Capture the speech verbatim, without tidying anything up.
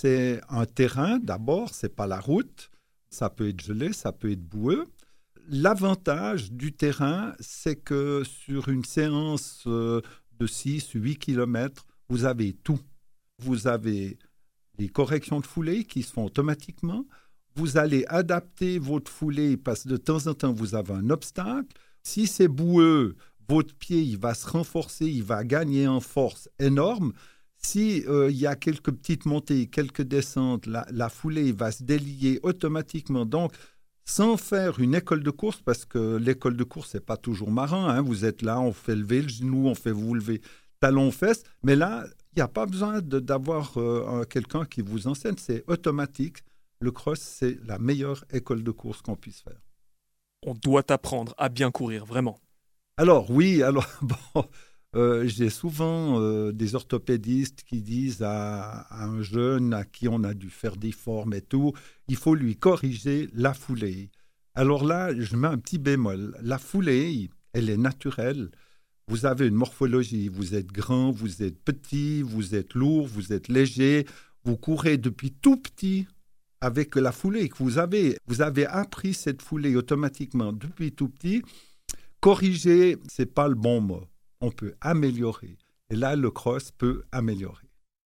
c'est un terrain d'abord, c'est pas la route. Ça peut être gelé, ça peut être boueux. L'avantage du terrain, c'est que sur une séance de six huit kilomètres, vous avez tout. Vous avez les corrections de foulée qui se font automatiquement. Vous allez adapter votre foulée parce que de temps en temps, vous avez un obstacle. Si c'est boueux, votre pied il va se renforcer, il va gagner en force énorme. Si euh, il y a quelques petites montées, quelques descentes, la, la foulée va se délier automatiquement. Donc, sans faire une école de course, parce que l'école de course, c'est pas toujours marin. Hein. Vous êtes là, on fait lever le genou, on fait vous lever talon-fesse. Mais là, il n'y a pas besoin de, d'avoir euh, quelqu'un qui vous enseigne. C'est automatique. Le cross, c'est la meilleure école de course qu'on puisse faire. On doit apprendre à bien courir, vraiment. Alors, oui, alors, bon... Euh, j'ai souvent euh, des orthopédistes qui disent à, à un jeune à qui on a dû faire des formes et tout, il faut lui corriger la foulée. Alors là, je mets un petit bémol. La foulée, elle est naturelle. Vous avez une morphologie, vous êtes grand, vous êtes petit, vous êtes lourd, vous êtes léger, vous courez depuis tout petit avec la foulée que vous avez. Vous avez appris cette foulée automatiquement depuis tout petit. Corriger, ce n'est pas le bon mot. On peut améliorer. Et là, le cross peut améliorer.